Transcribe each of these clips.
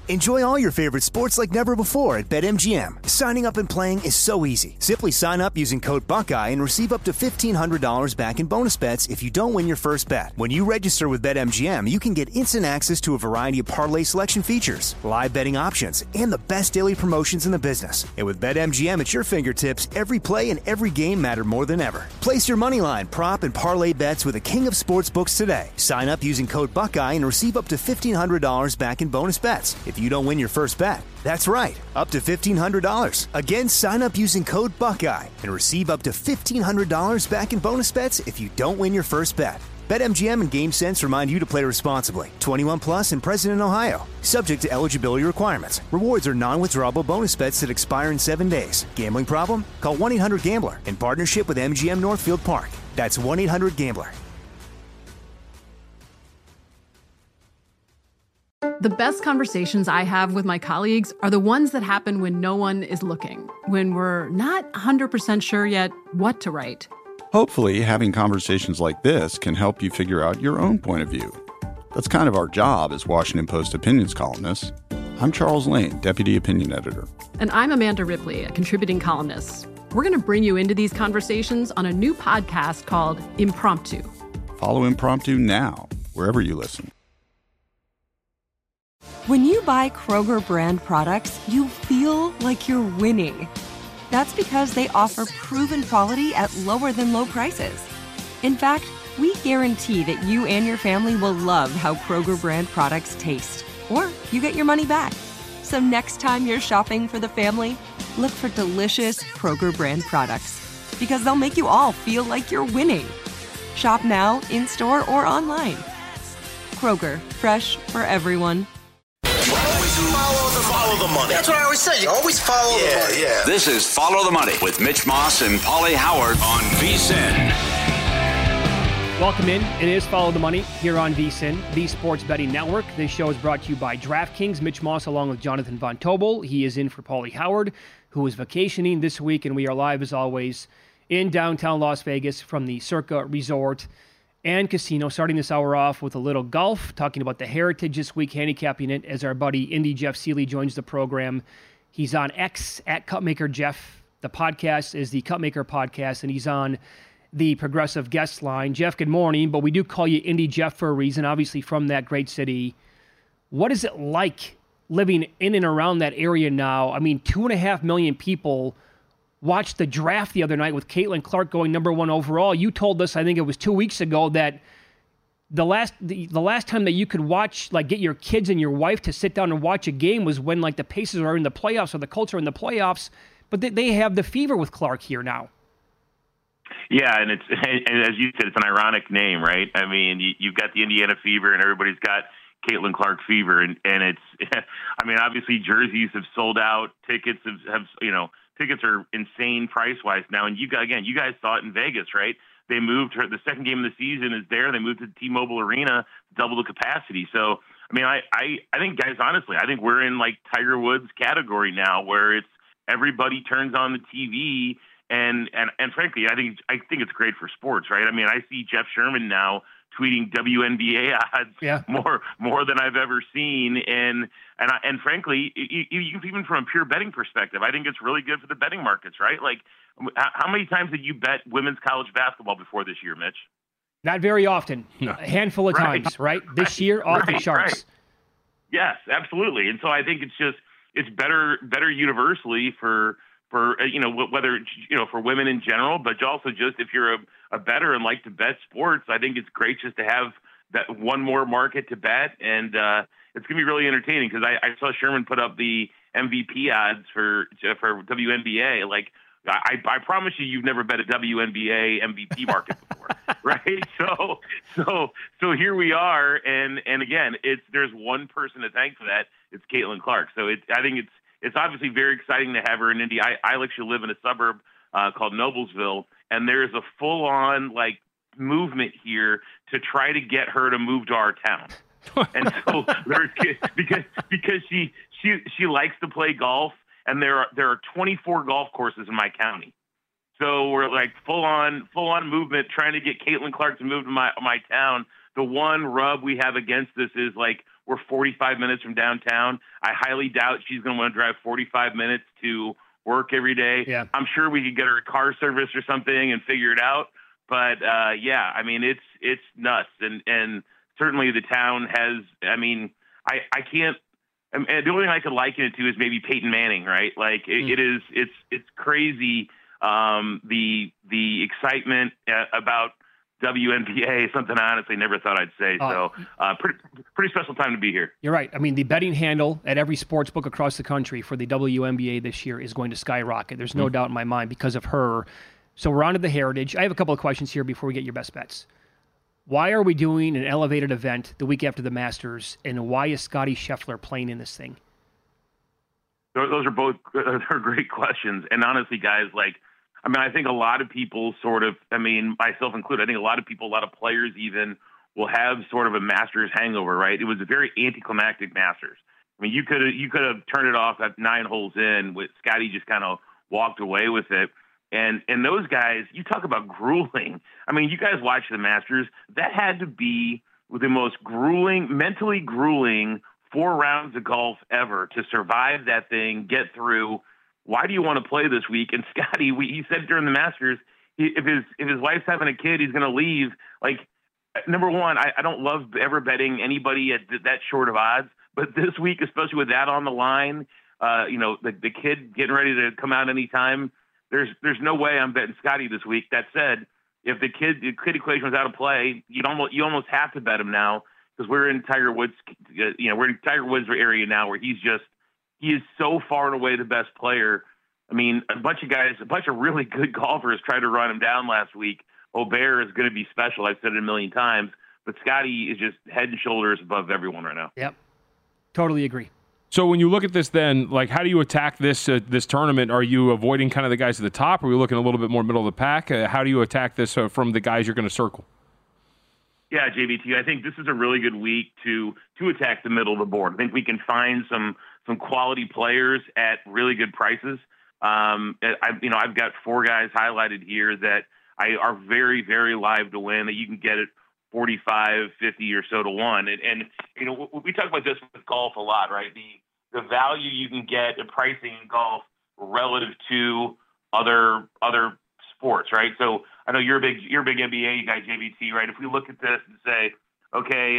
Enjoy all your favorite sports like never before at BetMGM. Signing up and playing is so easy. Simply sign up using code Buckeye and receive up to $1,500 back in bonus bets if you don't win your first bet. When you register with BetMGM, you can get instant access to a variety of parlay selection features, live betting options, and the best daily promotions in the business. And with BetMGM at your fingertips, every play and every game matter more than ever. Place your moneyline, prop, and parlay bets with the king of sportsbooks today. Sign up using code Buckeye and receive up to $1,500 back in bonus bets if you don't win your first bet. That's right, up to $1,500. Again, sign up using code Buckeye and receive up to $1,500 back in bonus bets if you don't win your first bet. BetMGM and GameSense remind you to play responsibly. 21 plus and present in Ohio. Subject to eligibility requirements. Rewards are non-withdrawable bonus bets that expire in 7 days. Gambling problem? Call 1-800-GAMBLER in partnership with MGM Northfield Park. That's 1-800-GAMBLER. The best conversations I have with my colleagues are the ones that happen when no one is looking, when we're not 100% sure yet what to write. Hopefully, having conversations like this can help you figure out your own point of view. That's kind of our job as Washington Post opinions columnists. I'm Charles Lane, Deputy Opinion Editor. And I'm Amanda Ripley, a contributing columnist. We're going to bring you into these conversations on a new podcast called Impromptu. Follow Impromptu now, wherever you listen. When you buy Kroger brand products, you feel like you're winning. That's because they offer proven quality at lower than low prices. In fact, we guarantee that you and your family will love how Kroger brand products taste, or you get your money back. So next time you're shopping for the family, look for delicious Kroger brand products, because they'll make you all feel like you're winning. Shop now, in-store, or online. Kroger, fresh for everyone. Follow the money. That's what I always say. You always follow the money. Yeah. This is Follow the Money with Mitch Moss and Paulie Howard on VSiN. Welcome in. It is Follow the Money here on VSiN, the Sports Betting Network. This show is brought to you by DraftKings. Mitch Moss along with Jonathan Von Tobel. He is in for Paulie Howard, who is vacationing this week, and we are live as always in downtown Las Vegas from the Circa Resort and Casino, starting this hour off with a little golf, talking about the Heritage this week, handicapping it as our buddy Indy Jeff Seeley joins the program. He's on X at Cupmaker Jeff. The podcast is the Cupmaker Podcast, and he's on the Progressive Guest Line. Jeff, good morning, but we do call you Indy Jeff for a reason, obviously from that great city. What is it like living in and around that area now? I mean, 2.5 million people watched the draft the other night with Caitlin Clark going number 1 overall. You told us, I think it was 2 weeks ago, that the last time that you could watch, like get your kids and your wife to sit down and watch a game was when like the Pacers are in the playoffs or the Colts are in the playoffs. But they have the fever with Clark here now. Yeah, and as you said, it's an ironic name, right? I mean, you've got the Indiana fever and everybody's got Caitlin Clark fever. And it's, I mean, obviously jerseys have sold out. Tickets tickets are insane price-wise now. And you guys saw it in Vegas, right? They moved the second game of the season is there. They moved to the T-Mobile Arena, double the capacity. So, I mean, I think, guys, honestly, I think we're in like Tiger Woods category now where it's everybody turns on the TV. And frankly, I think it's great for sports, right? I mean, I see Jeff Sherman now tweeting WNBA odds more than I've ever seen, and frankly, even from a pure betting perspective, I think it's really good for the betting markets, right? Like, how many times did you bet women's college basketball before this year, Mitch? Not very often. No. A handful of times, right? This year, off the charts. Right. Yes, absolutely. And so I think it's better universally for whether, for women in general, but also just if you're a bettor and like to bet sports, I think it's great just to have that one more market to bet. And it's going to be really entertaining because I saw Sherman put up the MVP odds for WNBA. Like, I promise you've never bet a WNBA MVP market before, right? So here we are. And again, there's one person to thank for that. It's Caitlin Clark. So I think it's obviously very exciting to have her in Indy. I actually live in a suburb called Noblesville, and there's a full-on like movement here to try to get her to move to our town. And so because she likes to play golf, and there are 24 golf courses in my county. So we're like full on movement trying to get Caitlin Clark to move to my town. The one rub we have against this is like we're 45 minutes from downtown. I highly doubt she's going to want to drive 45 minutes to work every day. Yeah. I'm sure we could get her a car service or something and figure it out. But yeah, I mean, it's nuts. And certainly the town has, I mean, I can't, and the only thing I could liken it to is maybe Peyton Manning, right? Like it's crazy. The excitement about WNBA, something I honestly never thought I'd say. So pretty special time to be here. You're right. I mean, the betting handle at every sports book across the country for the WNBA this year is going to skyrocket. There's no doubt in my mind because of her. So we're on to the Heritage. I have a couple of questions here before we get your best bets. Why are we doing an elevated event the week after the Masters, and why is Scottie Scheffler playing in this thing? Those are both they're great questions. And honestly, guys, like, I mean, I think a lot of people sort of, I mean, myself included, I think a lot of people, a lot of players even will have sort of a Masters hangover, right? It was a very anticlimactic Masters. I mean, you could have turned it off at 9 holes in with Scottie just kind of walked away with it. And those guys, you talk about grueling. I mean, you guys watch the Masters. That had to be the most grueling, mentally grueling 4 rounds of golf ever to survive that thing, get through. Why do you want to play this week? And Scottie, he said during the Masters, if his wife's having a kid, he's going to leave. Like, number one, I don't love ever betting anybody at that short of odds. But this week, especially with that on the line, the kid getting ready to come out anytime, there's no way I'm betting Scottie this week. That said, if the kid equation was out of play, you almost have to bet him now because we're in Tiger Woods. We're in Tiger Woods area now where he is so far and away the best player. I mean, a bunch of really good golfers tried to run him down last week. Aubert is going to be special. I've said it a million times, but Scottie is just head and shoulders above everyone right now. Yep, totally agree. So when you look at this then, like, how do you attack this tournament? Are you avoiding kind of the guys at the top? Or are you looking a little bit more middle of the pack? How do you attack this from the guys you're going to circle? Yeah, JVT, I think this is a really good week to attack the middle of the board. I think we can find some quality players at really good prices. I've got 4 guys highlighted here that are very, very live to win that you can get at 45, 50 or so to 1. And we talk about this with golf a lot, right? The value you can get at pricing in golf relative to other sports, right? So I know you're a big NBA guy, JVT, right? If we look at this and say, okay,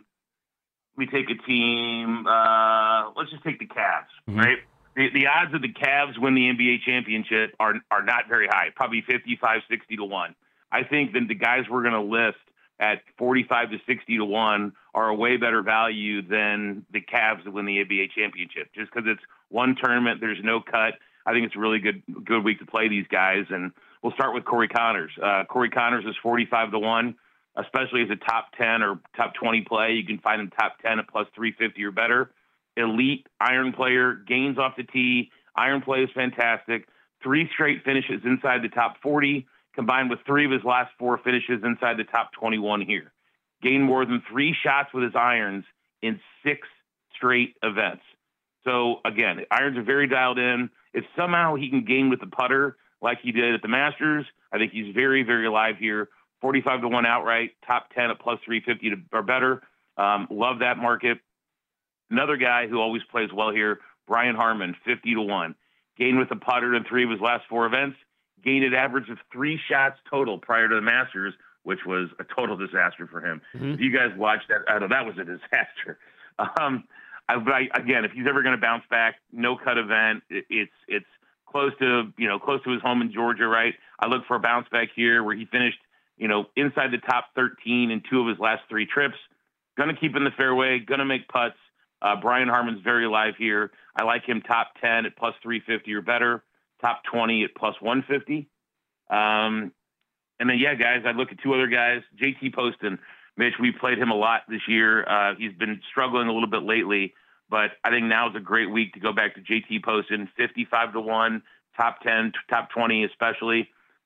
we take a team, let's just take the Cavs, right? The odds of the Cavs win the NBA championship are not very high, probably 55, 60 to 1. I think that the guys we're going to list at 45 to 60 to 1 are a way better value than the Cavs that win the NBA championship. Just because it's one tournament, there's no cut. I think it's a really good week to play these guys. And we'll start with Corey Connors. Corey Connors is 45 to 1, especially as a top 10 or top 20 play. You can find him top 10 at plus 350 or better. Elite iron player, gains off the tee. Iron play is fantastic. 3 straight finishes inside the top 40. Combined with 3 of his last 4 finishes inside the top 21 here. Gained more than 3 shots with his irons in 6 straight events. So, again, irons are very dialed in. If somehow he can gain with the putter like he did at the Masters, I think he's very, very alive here. 45 to 1 outright, top 10 at plus 350 or better. Love that market. Another guy who always plays well here, Brian Harman, 50 to 1. Gained with the putter in 3 of his last 4 events. Gained an average of 3 shots total prior to the Masters, which was a total disaster for him. If you guys watched that, I know that was a disaster. Again, if he's ever going to bounce back, no cut event. It's close to his home in Georgia, right? I look for a bounce back here where he finished, inside the top 13 in 2 of his last 3 trips. Going to keep in the fairway, going to make putts. Brian Harman's very live here. I like him top 10 at plus 350 or better. Top 20 at plus 150. And then, yeah, guys, I'd look at 2 other guys. JT Poston. Mitch, we played him a lot this year. He's been struggling a little bit lately, but I think now is a great week to go back to JT Poston. 55 to 1, top 10, top 20 especially.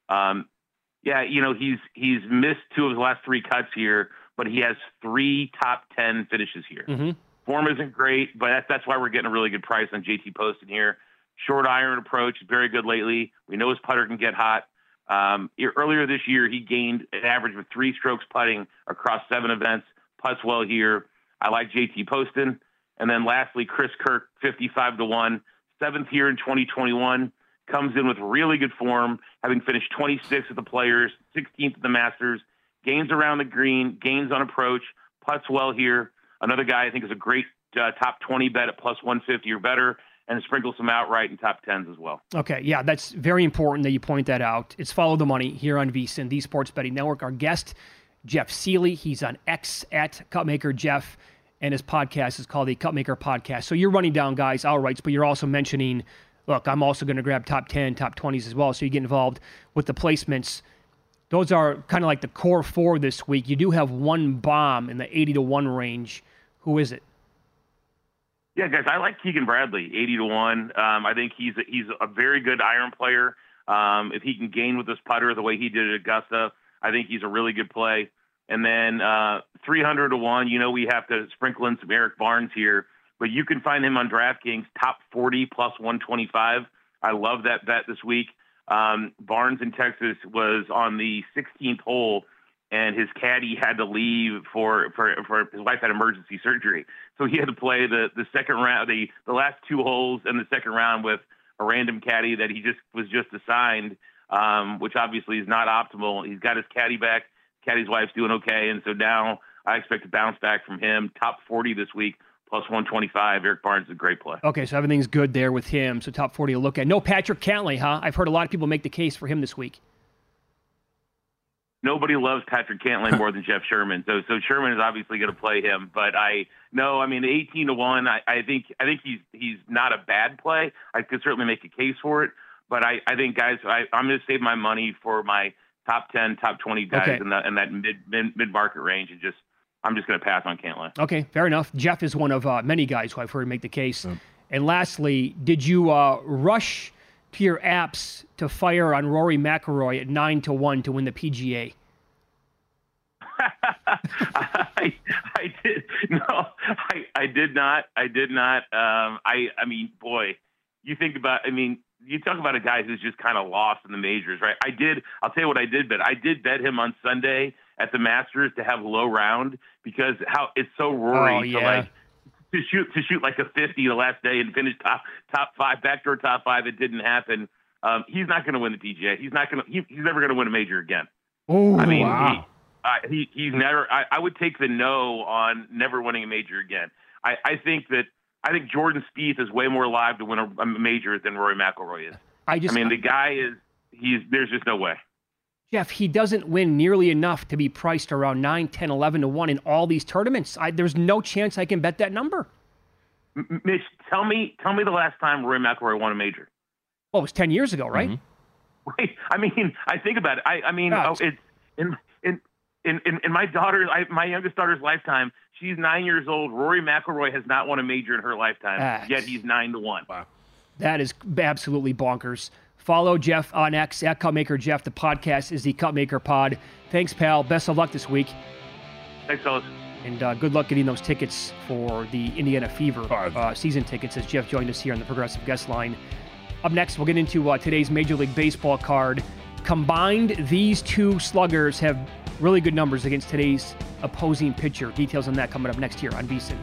He's missed 2 of his last 3 cuts here, but he has 3 top 10 finishes here. Form isn't great, but that's why we're getting a really good price on JT Poston here. Short iron approach, very good lately. We know his putter can get hot. Earlier this year, he gained an average of 3 strokes putting across 7 events. Putts well here. I like JT Poston. And then lastly, Chris Kirk, 55-1, 7th year in 2021, comes in with really good form, having finished 26th at the Players, 16th at the Masters, gains around the green, gains on approach, putts well here. Another guy I think is a great top 20 bet at plus 150 or better, and sprinkle some outright in top 10s as well. Okay, yeah, that's very important that you point that out. It's Follow the Money here on VSiN, the Sports Betting Network. Our guest, Jeff Seeley, he's on X at Cupmaker Jeff, and his podcast is called the Cupmaker Podcast. So you're running down guys outrights, but you're also mentioning, look, I'm also going to grab top 10, top 20s as well, so you get involved with the placements. Those are kind of like the core four this week. You do have one bomb in the 80-1 range. Who is it? Yeah, guys, I like Keegan Bradley, 80-1. I think he's a very good iron player. If he can gain with this putter the way he did at Augusta, I think he's a really good play. And then 300-1, you know we have to sprinkle in some Eric Barnes here, but you can find him on DraftKings, top 40 plus 125. I love that bet this week. Barnes in Texas was on the 16th hole, and his caddy had to leave for his wife had emergency surgery. So he had to play the second round, the last two holes in the second round with a random caddy that he was just assigned, which obviously is not optimal. He's got his caddy back. Caddy's wife's doing okay, and so now I expect to bounce back from him. Top 40 this week, plus 125. Eric Barnes is a great play. Okay, so everything's good there with him. So top 40 to look at. No Patrick Cantlay, huh? I've heard a lot of people make the case for him this week. Nobody loves Patrick Cantlay more than Jeff Sherman. So Sherman is obviously going to play him. But 18-1. I think he's not a bad play. I could certainly make a case for it. But I think, guys, I'm going to save my money for my top 10, top 20 guys in that mid market range, and I'm just going to pass on Cantlay. Okay, fair enough. Jeff is one of many guys who I've heard make the case. And lastly, did you rush to your apps to fire on Rory McIlroy at 9-1 to win the PGA? I did. No, I did not. I did not. I mean, boy, you think about, you talk about a guy who's just kind of lost in the majors, right? I'll tell you what I did bet. I did bet him on Sunday at the Masters to have low round because how it's so Rory to shoot like a 50 the last day and finish top five, backdoor top five. It didn't happen. He's not going to win the PGA. He's never going to win a major again. Oh, wow. He's never. I would take the no on never winning a major again. I think Jordan Spieth is way more live to win a major than Rory McIlroy is. The guy is. There's just no way. Jeff, he doesn't win nearly enough to be priced around 9, 10, 11-1 in all these tournaments. There's no chance I can bet that number. Mitch, tell me the last time Rory McIlroy won a major. Well, it was 10 years ago, right? Mm-hmm. Right. I think about it. It's in my youngest daughter's lifetime. She's 9 years old. Rory McIlroy has not won a major in her lifetime, yet he's 9-1. Wow. That is absolutely bonkers. Follow Jeff on X at Cupmaker Jeff. The podcast is the Cupmaker Pod. Thanks, pal. Best of luck this week. Thanks, fellas. And good luck getting those tickets for the Indiana Fever season tickets as Jeff joined us here on the Progressive Guest Line. Up next, we'll get into today's Major League Baseball card. Combined, these two sluggers have really good numbers against today's opposing pitcher. Details on that coming up next here on VSiN.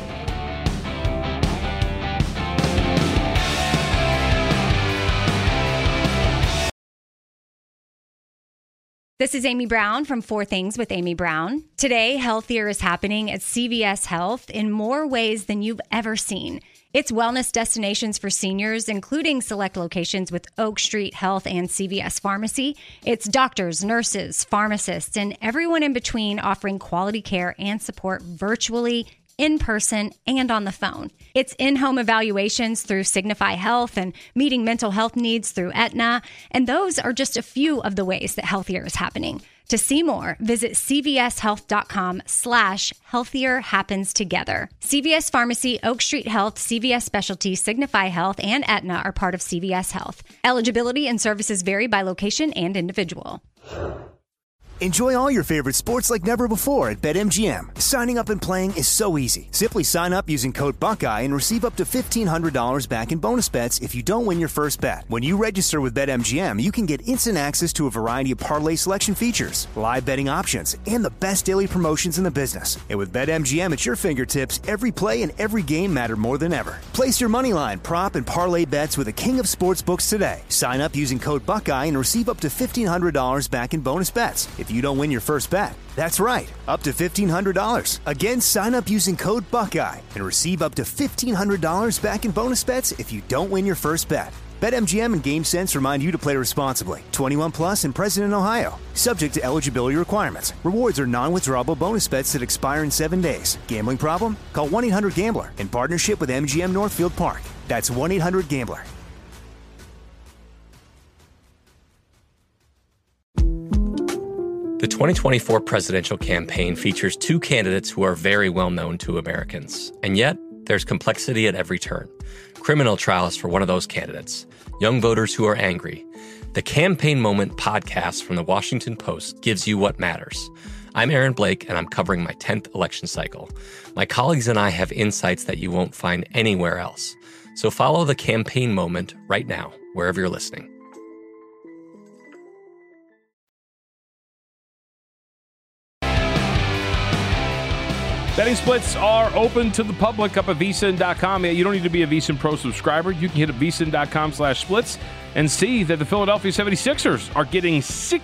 This is Amy Brown from 4 Things with Amy Brown. Today, healthier is happening at CVS Health in more ways than you've ever seen. It's wellness destinations for seniors, including select locations with Oak Street Health and CVS Pharmacy. It's doctors, nurses, pharmacists, and everyone in between offering quality care and support virtually, in person, and on the phone. It's in-home evaluations through Signify Health and meeting mental health needs through Aetna. And those are just a few of the ways that healthier is happening. To see more, visit cvshealth.com/healthier happens together. CVS Pharmacy, Oak Street Health, CVS Specialty, Signify Health, and Aetna are part of CVS Health. Eligibility and services vary by location and individual. Enjoy all your favorite sports like never before at BetMGM. Signing up and playing is so easy. Simply sign up using code Buckeye and receive up to $1,500 back in bonus bets if you don't win your first bet. When you register with BetMGM, you can get instant access to a variety of parlay selection features, live betting options, and the best daily promotions in the business. And with BetMGM at your fingertips, every play and every game matter more than ever. Place your moneyline, prop, and parlay bets with the king of sportsbooks today. Sign up using code Buckeye and receive up to $1,500 back in bonus bets if you don't win your first bet. That's right, up to $1,500. Again, sign up using code Buckeye and receive up to $1,500 back in bonus bets if you don't win your first bet. BetMGM and GameSense remind you to play responsibly. 21 plus and present in Ohio. Subject to eligibility requirements. Rewards are non-withdrawable bonus bets that expire in 7 days. Gambling problem? Call 1-800-GAMBLER in partnership with MGM Northfield Park. That's 1-800-GAMBLER. The 2024 presidential campaign features two candidates who are very well known to Americans. And yet, there's complexity at every turn. Criminal trials for one of those candidates. Young voters who are angry. The Campaign Moment podcast from the Washington Post gives you what matters. I'm Aaron Blake, and I'm covering my 10th election cycle. My colleagues and I have insights that you won't find anywhere else. So follow The Campaign Moment right now, wherever you're listening. Betting splits are open to the public up at VSiN.com. You don't need to be a VSiN Pro subscriber. You can hit VSiN.com/splits and see that the Philadelphia 76ers are getting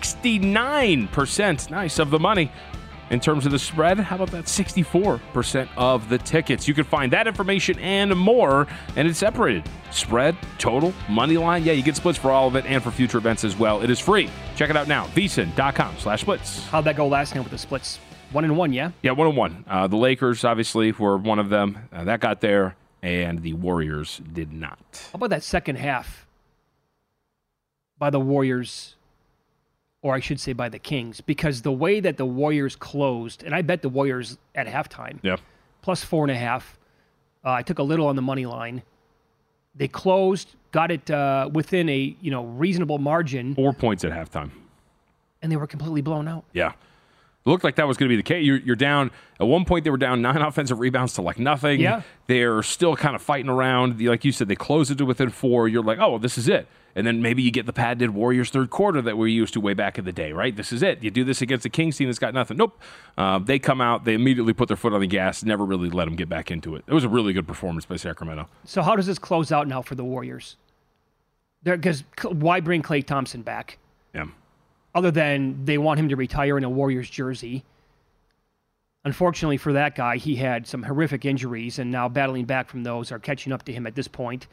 69% of the money. In terms of the spread, how about that 64% of the tickets? You can find that information and more, and it's separated. Spread, total, money line. Yeah, you get splits for all of it and for future events as well. It is free. Check it out now. VSiN.com/splits. How'd that go last night with the splits? 1-1, yeah? Yeah, 1-1. The Lakers, obviously, were one of them. That got there, and the Warriors did not. How about that second half by the Warriors, or I should say by the Kings? Because the way that the Warriors closed, and I bet the Warriors at halftime, plus 4.5. I took a little on the money line. They closed, got it within a reasonable margin. 4 points at halftime. And they were completely blown out. Yeah. It looked like that was going to be the case. You're down. At one point, they were down 9 offensive rebounds to nothing. Yeah. They're still kind of fighting around. Like you said, they closed it to within 4. You're like, oh, well, this is it. And then maybe you get the patented Warriors third quarter that we're used to way back in the day, right? This is it. You do this against a Kings team that's got nothing. Nope. They come out. They immediately put their foot on the gas. Never really let them get back into it. It was a really good performance by Sacramento. So how does this close out now for the Warriors? Because why bring Klay Thompson back? Yeah. Other than they want him to retire in a Warriors jersey. Unfortunately for that guy, he had some horrific injuries, and now battling back from those are catching up to him at this point.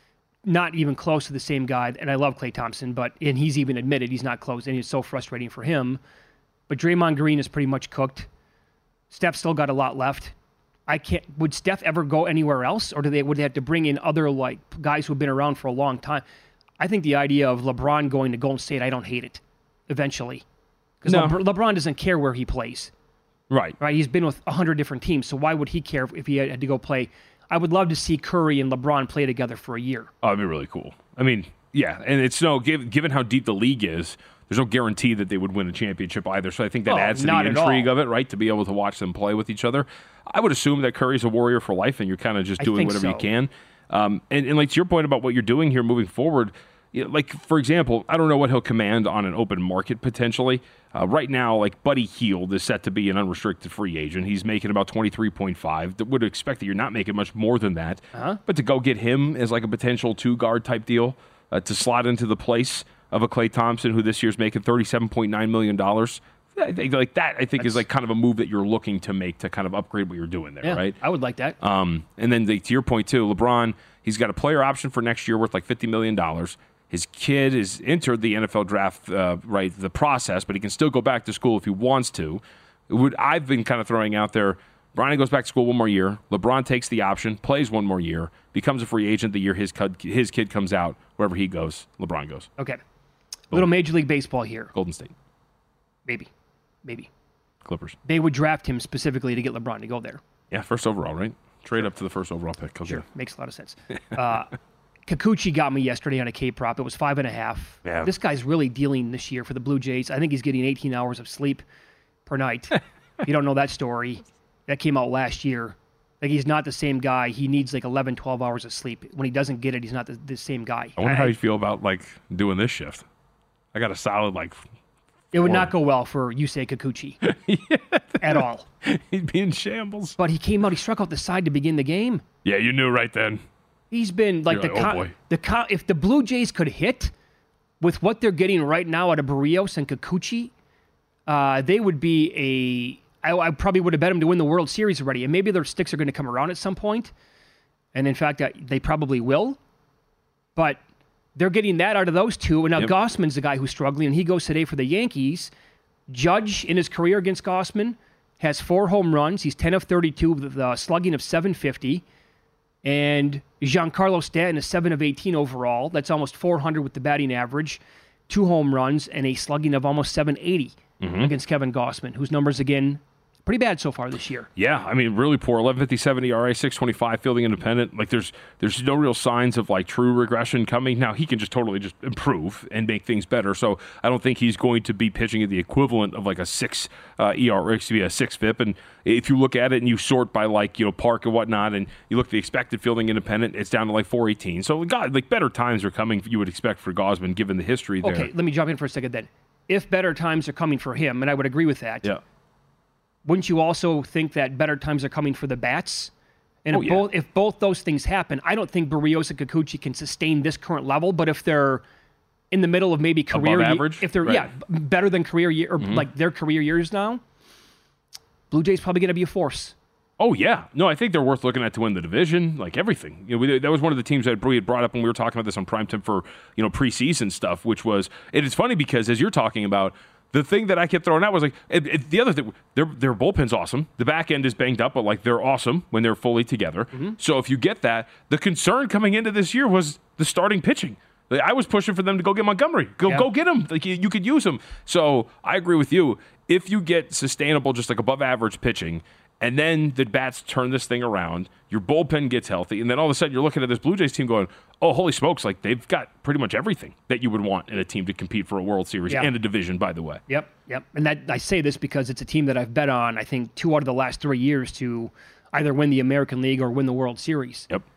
Not even close to the same guy, and I love Klay Thompson, and he's even admitted he's not close, and it's so frustrating for him. But Draymond Green is pretty much cooked. Steph still got a lot left. Would Steph ever go anywhere else, or would they have to bring in other guys who have been around for a long time? I think the idea of LeBron going to Golden State, I don't hate it eventually. Because LeBron doesn't care where he plays. Right. He's been with 100 different teams, so why would he care if he had to go play? I would love to see Curry and LeBron play together for a year. Oh, it'd be really cool. I mean, yeah, and it's given how deep the league is, there's no guarantee that they would win a championship either. So I think that adds to the intrigue of it, right? To be able to watch them play with each other. I would assume that Curry's a Warrior for life, and you're kind of just doing whatever you can. And to your point about what you're doing here moving forward, for example, I don't know what he'll command on an open market potentially. Right now, Buddy Hield is set to be an unrestricted free agent. He's making about $23.5. Would expect that you're not making much more than that. But to go get him as a potential 2-guard type deal to slot into the place of a Klay Thompson, who this year's making $37.9 million. I think is kind of a move that you're looking to make to kind of upgrade what you're doing there, right? I would like that. And then to your point too, LeBron, he's got a player option for next year worth $50 million. His kid has entered the NFL draft, the process, but he can still go back to school if he wants to. I've been kind of throwing out there, Bronny goes back to school one more year. LeBron takes the option, plays one more year, becomes a free agent the year his kid comes out. Wherever he goes, LeBron goes. Okay. Little Major League Baseball here. Golden State. Maybe. Clippers. They would draft him specifically to get LeBron to go there. Yeah, first overall, right? Trade up to the first overall pick. Sure, makes a lot of sense. Kikuchi got me yesterday on a K-prop. It was 5.5. Yeah. This guy's really dealing this year for the Blue Jays. I think he's getting 18 hours of sleep per night. If you don't know that story, that came out last year. Like, he's not the same guy. He needs like 11, 12 hours of sleep. When he doesn't get it, he's not the same guy. I wonder how you feel about like doing this shift. I got a solid like. It would not go well for Yusei Kikuchi at all. He'd be in shambles. But he came out. He struck out the side to begin the game. Yeah, you knew right then. He's been like if the Blue Jays could hit with what they're getting right now out of Barrios and Kikuchi, they would be I probably would have bet them to win the World Series already. And maybe their sticks are going to come around at some point. And in fact, they probably will. But they're getting that out of those two. And now Gausman's the guy who's struggling, and he goes today for the Yankees. Judge, in his career against Gausman, has 4 home runs. He's 10 of 32 with a slugging of 750. And Giancarlo Stanton is 7 of 18 overall. That's almost 400 with the batting average. 2 home runs and a slugging of almost 780 against Kevin Gausman, whose numbers, again, pretty bad so far this year. Yeah, I mean, really poor. 11.57 ERA, 6.25 fielding independent. Like, there's no real signs of like true regression coming. Now he can totally improve and make things better. So I don't think he's going to be pitching at the equivalent of like a 6 ERA, a 6 FIP. And if you look at it and you sort by like park and whatnot, and you look at the expected fielding independent, it's down to like 418. So God, like better times are coming. You would expect for Gausman given the history there. Okay, let me jump in for a second then. If better times are coming for him, and I would agree with that. Yeah. Wouldn't you also think that better times are coming for the bats? And if both those things happen, I don't think Barrios and Kikuchi can sustain this current level. But if they're in the middle of maybe career above average, if they're better than career year or like their career years now, Blue Jays probably going to be a force. Oh yeah, no, I think they're worth looking at to win the division, like everything. That was one of the teams that we had brought up when we were talking about this on Primetime for preseason stuff. Which was it is funny because as you're talking about. The thing that I kept throwing out was like the other thing. Their bullpen's awesome. The back end is banged up, but like they're awesome when they're fully together. So if you get that, the concern coming into this year was the starting pitching. Like, I was pushing for them to go get Montgomery. Go get him. Like you could use him. So I agree with you. If you get sustainable, just like above average pitching, and then the bats turn this thing around, your bullpen gets healthy, and then all of a sudden you're looking at this Blue Jays team going, oh, holy smokes, like they've got pretty much everything that you would want in a team to compete for a World Series and a division, by the way. Yep. And that I say this because it's a team that I've bet on, I think, 2 out of the last 3 years to either win the American League or win the World Series. Yep.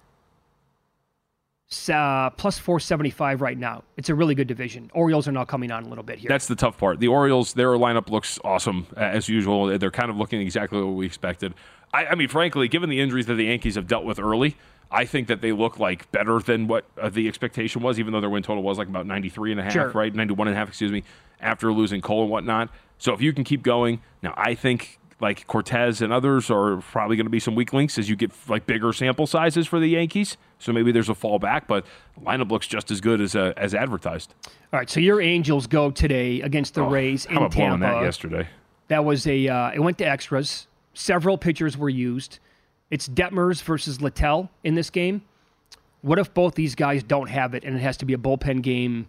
Plus 475 right now. It's a really good division. Orioles are now coming on a little bit here. That's the tough part. The Orioles, their lineup looks awesome as usual. They're kind of looking exactly what we expected. I mean, frankly, given the injuries that the Yankees have dealt with early, I think that they look like better than what the expectation was, even though their win total was like about 93.5, right? 91.5, excuse me, after losing Cole and whatnot. So if you can keep going, now I think like Cortez and others are probably going to be some weak links as you get like bigger sample sizes for the Yankees. So maybe there's a fallback, but the lineup looks just as good as advertised. All right, so your Angels go today against the Rays in Tampa. Blowing that yesterday. That was it went to extras. Several pitchers were used. It's Detmers versus Littell in this game. What if both these guys don't have it and it has to be a bullpen game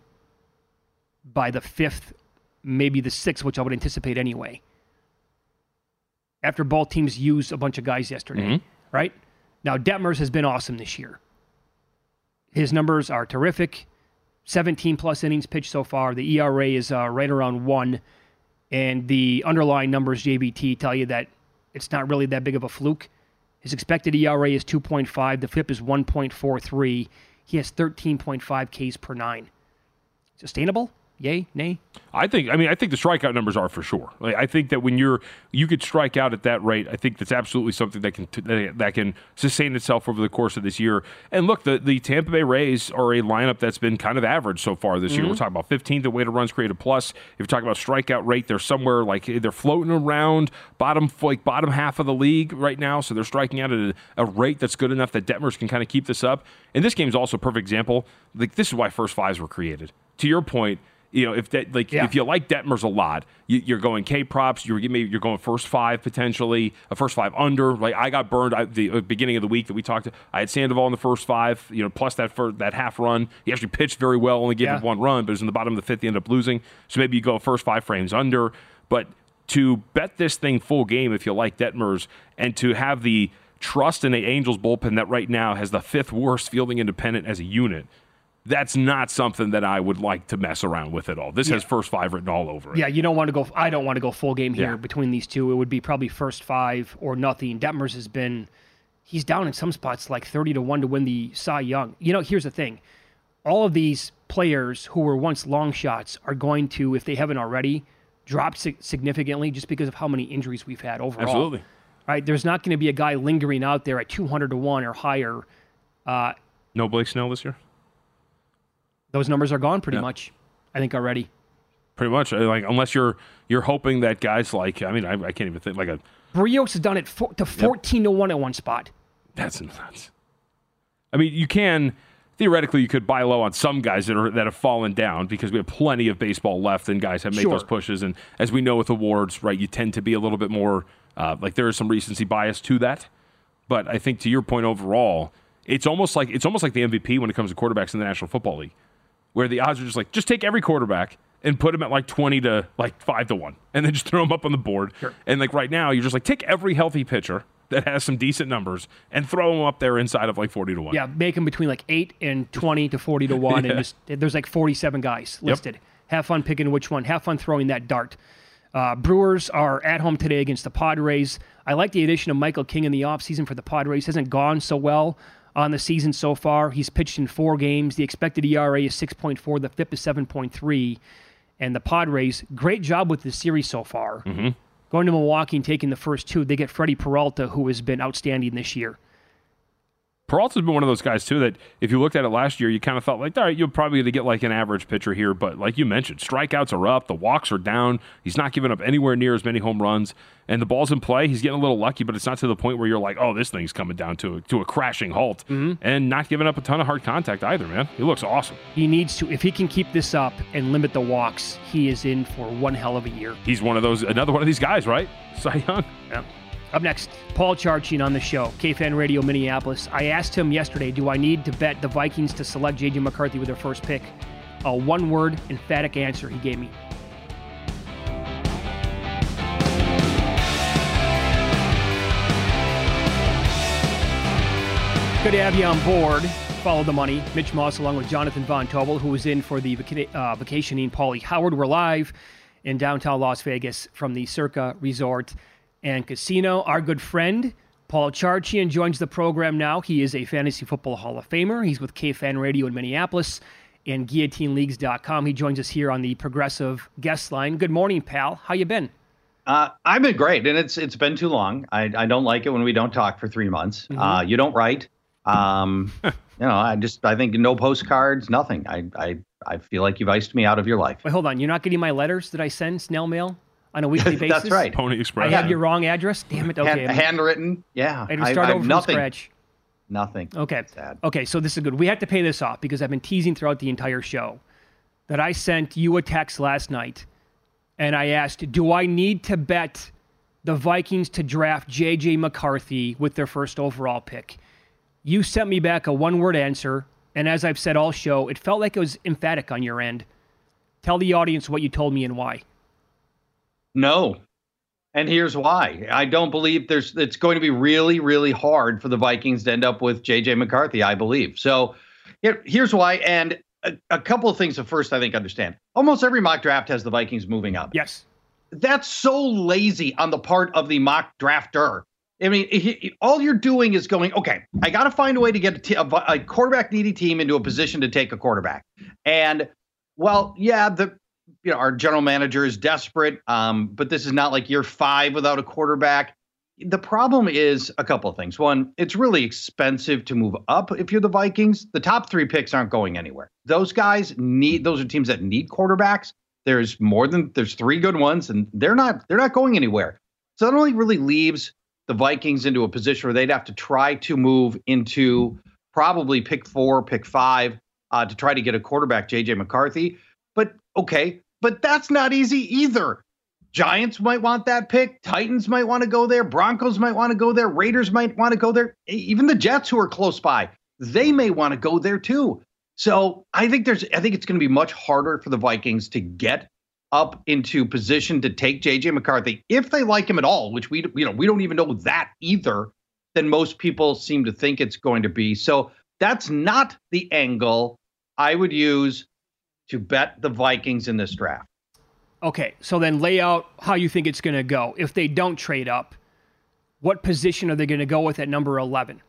by the 5th, maybe the 6th, which I would anticipate anyway? After both teams used a bunch of guys yesterday, right? Now, Detmers has been awesome this year. His numbers are terrific. 17-plus innings pitched so far. The ERA is right around 1. And the underlying numbers, JBT, tell you that it's not really that big of a fluke. His expected ERA is 2.5. The FIP is 1.43. He has 13.5 Ks per 9. Sustainable? Yay? Nay? I think the strikeout numbers are for sure. Like, I think that when you could strike out at that rate, I think that's absolutely something that can sustain itself over the course of this year. And look, the Tampa Bay Rays are a lineup that's been kind of average so far this year. We're talking about 15th in weighted runs created plus. If you're talking about strikeout rate, they're somewhere like they're floating around bottom half of the league right now. So they're striking out at a rate that's good enough that Detmers can kind of keep this up. And this game is also a perfect example. Like, this is why first fives were created. To your point. If you like Detmers a lot, you're going K props. You're going first 5 potentially, a first 5 under. Like I got burned at the beginning of the week that we talked. I had Sandoval in the first 5. Plus that half run. He actually pitched very well, only gave up 1 run, but it was in the bottom of the 5th. He ended up losing. So maybe you go first 5 frames under. But to bet this thing full game, if you like Detmers, and to have the trust in the Angels bullpen that right now has the 5th worst fielding independent as a unit, that's not something that I would like to mess around with at all. This has first 5 written all over it. Yeah, you don't want to go. I don't want to go full game here between these two. It would be probably first 5 or nothing. Detmers has been, he's down in some spots like 30-1 to win the Cy Young. Here's the thing. All of these players who were once long shots are going to, if they haven't already, drop significantly just because of how many injuries we've had overall. Absolutely. Right? There's not going to be a guy lingering out there at 200-1 or higher. No Blake Snell this year? Those numbers are gone pretty much, I think, already. Pretty much. Like, unless you're hoping that guys like, I can't even think, like a... Berrios has done it to 14-1 at one spot. That's nuts. You can... Theoretically, you could buy low on some guys that have fallen down because we have plenty of baseball left and guys have made those pushes. And as we know with awards, right, you tend to be a little bit more, like there is some recency bias to that. But I think to your point overall, it's almost like the MVP when it comes to quarterbacks in the National Football League, where the odds are just like, just take every quarterback and put them at like 20 to like 5-1 and then just throw them up on the board. Sure. And like right now, you're just like, take every healthy pitcher that has some decent numbers and throw them up there inside of like 40-1. Yeah, make them between like 8 and 20 to 40-1, and just there's like 47 guys listed. Have fun picking which one. Have fun throwing that dart. Brewers are at home today against the Padres. I like the addition of Michael King in the offseason for the Padres. Hasn't gone so well on the season so far. He's pitched in 4 games. The expected ERA is 6.4. The FIP is 7.3. And the Padres, great job with the series so far. Mm-hmm. Going to Milwaukee and taking the first 2, they get Freddie Peralta, who has been outstanding this year. Peralta's been one of those guys, too, that if you looked at it last year, you kind of felt like, all right, you're probably going to get like an average pitcher here. But like you mentioned, strikeouts are up, the walks are down. He's not giving up anywhere near as many home runs. And the ball's in play. He's getting a little lucky, but it's not to the point where you're like, oh, this thing's coming down to a crashing halt. Mm-hmm. And not giving up a ton of hard contact either, man. He looks awesome. He needs to. If he can keep this up and limit the walks, he is in for one hell of a year. He's another one of these guys, right? Cy Young. Yeah. Up next, Paul Charchian on the show, KFan Radio Minneapolis. I asked him yesterday, do I need to bet the Vikings to select J.J. McCarthy with their first pick? A one-word, emphatic answer he gave me. Good to have you on board. Follow the money. Mitch Moss along with Jonathan Von Tobel, who is in for the vacationing Paulie Howard. We're live in downtown Las Vegas from the Circa Resort and Casino. Our good friend, Paul Charchian, joins the program now. He is a Fantasy Football Hall of Famer. He's with KFan Radio in Minneapolis and GuillotineLeagues.com. He joins us here on the Progressive guest line. Good morning, pal. How you been? I've been great, and it's been too long. I don't like it when we don't talk for 3 months. Mm-hmm. You don't write. I think no postcards, nothing. I feel like you've iced me out of your life. Wait, hold on. You're not getting my letters that I send snail mail on a weekly basis? That's right. Pony Express. I have your wrong address? Damn it. Okay. Handwritten. Yeah. I had to start over from scratch. Nothing. Okay. Sad. Okay, so this is good. We have to pay this off because I've been teasing throughout the entire show that I sent you a text last night and I asked, do I need to bet the Vikings to draft J.J. McCarthy with their first overall pick? You sent me back a one-word answer, and as I've said all show, it felt like it was emphatic on your end. Tell the audience what you told me and why. No. And here's why. I don't believe it's going to be really, really hard for the Vikings to end up with J.J. McCarthy, I believe. So here's why. And a couple of things at first I think understand. Almost every mock draft has the Vikings moving up. Yes. That's so lazy on the part of the mock drafter. I mean, all you're doing is going, okay, I got to find a way to get a quarterback-needy team into a position to take a quarterback. And, well, yeah, our general manager is desperate, but this is not like year 5 without a quarterback. The problem is a couple of things. One, it's really expensive to move up if you're the Vikings. The top 3 picks aren't going anywhere. Those are teams that need quarterbacks. There's 3 good ones, and they're not going anywhere. So that only really leaves the Vikings into a position where they'd have to try to move into probably pick 4, pick 5 to try to get a quarterback, J.J. McCarthy. But that's not easy either. Giants might want that pick. Titans might want to go there. Broncos might want to go there. Raiders might want to go there. Even the Jets, who are close by, they may want to go there too. So I think it's going to be much harder for the Vikings to get up into position to take J.J. McCarthy if they like him at all, which we don't even know that either. than most people seem to think it's going to be. So that's not the angle I would use to bet the Vikings in this draft. Okay, so then lay out how you think it's going to go. If they don't trade up, what position are they going to go with at number 11?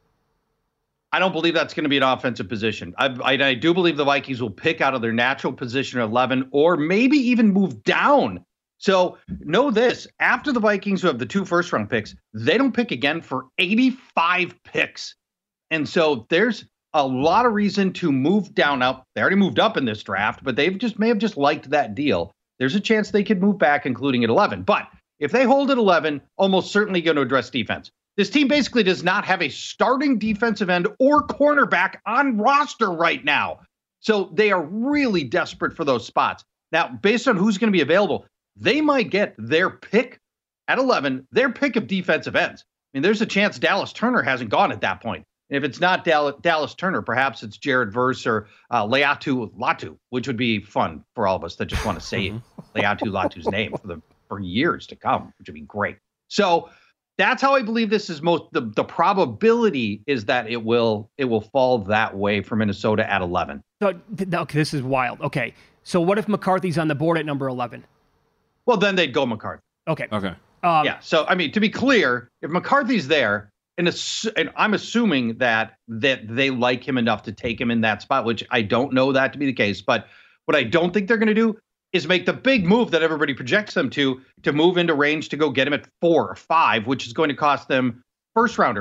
I don't believe that's going to be an offensive position. I do believe the Vikings will pick out of their natural position at 11 or maybe even move down. So know this, after the Vikings who have the 2 first-round picks, they don't pick again for 85 picks. And so there's a lot of reason to move down up. They already moved up in this draft, but they may have just liked that deal. There's a chance they could move back, including at 11. But if they hold at 11, almost certainly going to address defense. This team basically does not have a starting defensive end or cornerback on roster right now. So they are really desperate for those spots. Now, based on who's going to be available, they might get their pick at 11, their pick of defensive ends. I mean, there's a chance Dallas Turner hasn't gone at that point. And if it's not Dallas Turner, perhaps it's Jared Verse or Laiatu Latu, which would be fun for all of us that just want to say Laiatu Latu's name for years to come, which would be great. So that's how I believe this is the probability is that it will fall that way for Minnesota at 11. So, okay, this is wild. Okay, so what if McCarthy's on the board at number 11? Well, then they'd go McCarthy. Okay. Yeah. So, I mean, to be clear, if McCarthy's there, and I'm assuming that they like him enough to take him in that spot, which I don't know that to be the case. But what I don't think they're going to do is make the big move that everybody projects them to move into range to go get him at 4 or 5, which is going to cost them first rounder,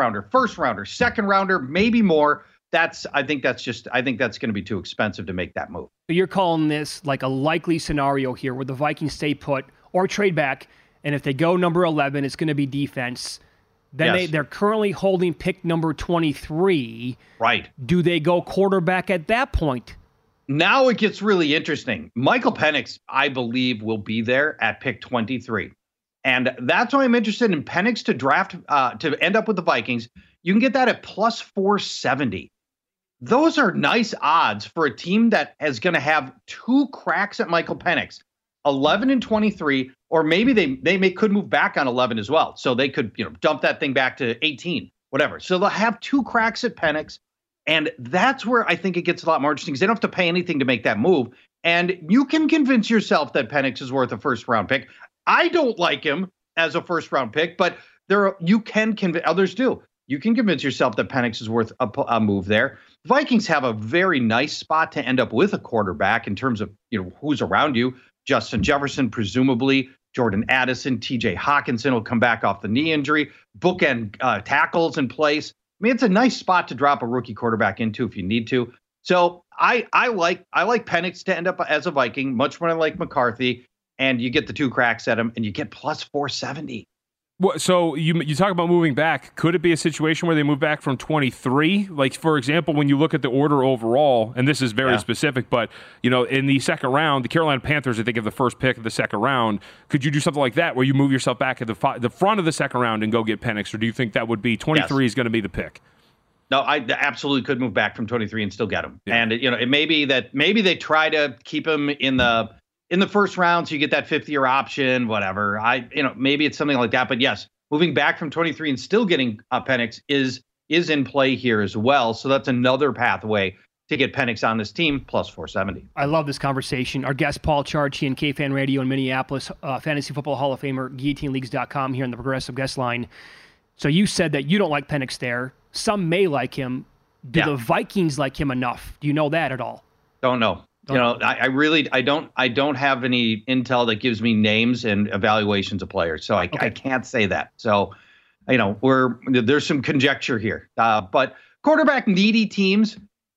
second rounder, maybe more. I think that's going to be too expensive to make that move. So you're calling this like a likely scenario here where the Vikings stay put or trade back, and if they go number 11, it's going to be defense. Then they're currently holding pick number 23. Right. Do they go quarterback at that point? Now it gets really interesting. Michael Penix, I believe, will be there at pick 23. And that's why I'm interested in Penix to draft, to end up with the Vikings. You can get that at plus 470. Those are nice odds for a team that is going to have 2 cracks at Michael Penix, 11 and 23, or maybe they could move back on 11 as well. So they could, dump that thing back to 18, whatever. So they'll have 2 cracks at Penix. And that's where I think it gets a lot more interesting because they don't have to pay anything to make that move. And you can convince yourself that Penix is worth a first-round pick. I don't like him as a first-round pick, but you can convince others do. You can convince yourself that Penix is worth a move there. Vikings have a very nice spot to end up with a quarterback in terms of who's around you. Justin Jefferson, presumably. Jordan Addison, TJ Hawkinson will come back off the knee injury. Bookend tackles in place. I mean, it's a nice spot to drop a rookie quarterback into if you need to. So I like Penix to end up as a Viking, much more than I like McCarthy, and you get the 2 cracks at him, and you get plus 470. Well, so you talk about moving back. Could it be a situation where they move back from 23? Like, for example, when you look at the order overall, and this is very specific, but, in the second round, the Carolina Panthers, I think, have the first pick of the second round. Could you do something like that where you move yourself back at the front of the second round and go get Penix, or do you think that would be 23 is going to be the pick? No, I absolutely could move back from 23 and still get him. Yeah. And, it may be that maybe they try to keep him in the first round, so you get that 5th-year option, whatever. Maybe it's something like that. But yes, moving back from 23 and still getting Penix is in play here as well. So that's another pathway to get Penix on this team, plus 470. I love this conversation. Our guest, Paul Charchi, and KFan Radio in Minneapolis, Fantasy Football Hall of Famer, GuillotineLeagues.com here on the Progressive Guest Line. So you said that you don't like Penix there. Some may like him. Do the Vikings like him enough? Do you know that at all? Don't know. I don't have any intel that gives me names and evaluations of players, so I can't say that. So, there's some conjecture here. But quarterback needy teams,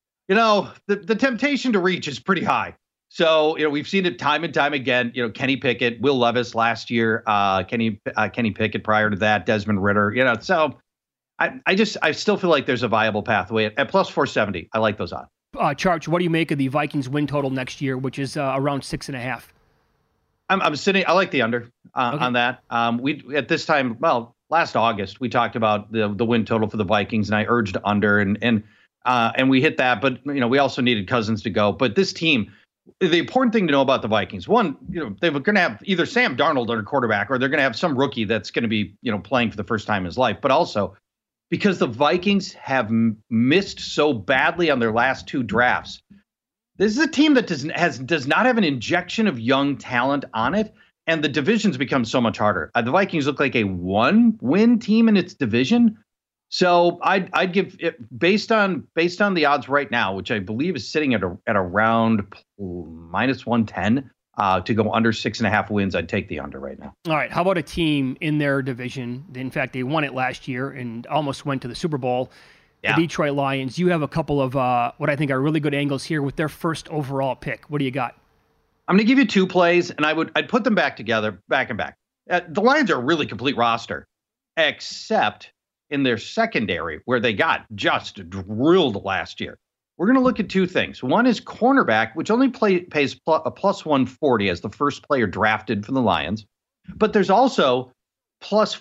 the temptation to reach is pretty high. So, we've seen it time and time again. Kenny Pickett, Will Levis last year, Kenny Pickett prior to that, Desmond Ridder. So I still feel like there's a viable pathway at plus 470. I like those odds. Charch, what do you make of the Vikings win total next year, which is around 6.5? I'm sitting. I like the under on that. We at this time, last August, we talked about the win total for the Vikings, and I urged under, and we hit that. But we also needed Cousins to go. But this team, the important thing to know about the Vikings, one, they're going to have either Sam Darnold at a quarterback, or they're going to have some rookie that's going to be, playing for the first time in his life. But also because the Vikings have missed so badly on their last 2 drafts. This is a team that does not have an injection of young talent on it, and the division's become so much harder. The Vikings look like a 1-win team in its division. So I'd give it based on the odds right now, which I believe is sitting at around minus 110 to go under 6.5 wins. I'd take the under right now. All right. How about a team in their division? In fact, they won it last year and almost went to the Super Bowl. Yeah. The Detroit Lions. You have a couple of what I think are really good angles here with their first overall pick. What do you got? I'm going to give you 2 plays, and I'd put them back together, back and back. The Lions are a really complete roster, except in their secondary, where they got just drilled last year. We're going to look at 2 things. One is cornerback, which only pays a plus 140 as the first player drafted for the Lions. But there's also plus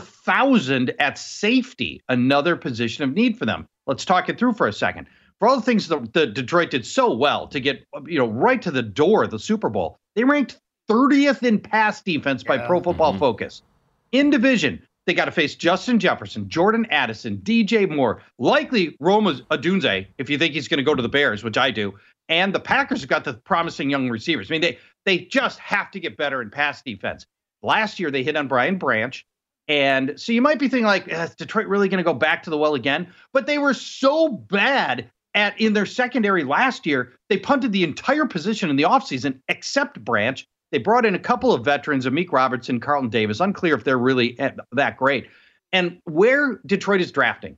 4,000 at safety, another position of need for them. Let's talk it through for a second. For all the things that Detroit did so well to get right to the door of the Super Bowl, they ranked 30th in pass defense by Pro Football Focus. In division, they got to face Justin Jefferson, Jordan Addison, DJ Moore, likely Rome Odunze, if you think he's going to go to the Bears, which I do. And the Packers have got the promising young receivers. I mean, they just have to get better in pass defense. Last year, they hit on Brian Branch. And so you might be thinking, like, is Detroit really going to go back to the well again? But they were so bad in their secondary last year, they punted the entire position in the offseason except Branch. They brought in a couple of veterans, Amik Robertson, Carlton Davis. Unclear if they're really that great. And where Detroit is drafting,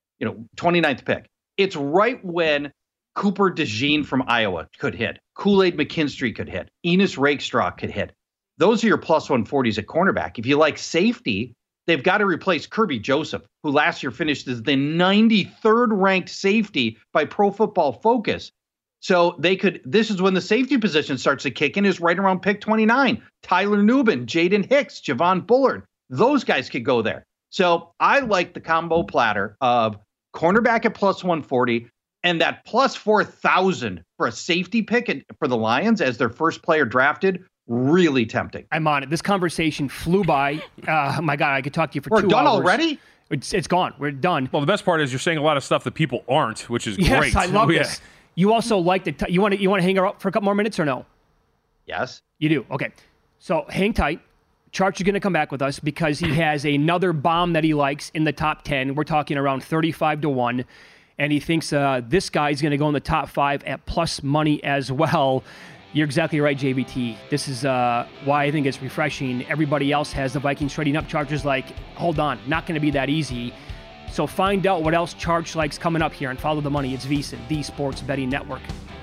29th pick, it's right when Cooper DeJean from Iowa could hit. Kool-Aid McKinstry could hit. Enos Rakestraw could hit. Those are your plus 140s at cornerback. If you like safety, they've got to replace Kirby Joseph, who last year finished as the 93rd ranked safety by Pro Football Focus. So this is when the safety position starts to kick in, is right around pick 29. Tyler Nubin, Jaden Hicks, Javon Bullard. Those guys could go there. So I like the combo platter of cornerback at plus 140 and that plus 4,000 for a safety pick for the Lions as their first player drafted. Really tempting. I'm on it. This conversation flew by. My God, I could talk to you for 2 hours. We're done already? It's gone. We're done. Well, the best part is you're saying a lot of stuff that people aren't, which is great. Yes, I love this. You also like the you want to hang up for a couple more minutes or no? Yes. You do. Okay. So hang tight. Charch is going to come back with us because he has another bomb that he likes in the top 10. We're talking around 35-1. And he thinks this guy is going to go in the top 5 at plus money as well. You're exactly right, JVT. This is why I think it's refreshing. Everybody else has the Vikings trading up. Chargers like, hold on, not going to be that easy. So find out what else Charge likes coming up here and follow the money. It's VSiN, the Sports Betting Network.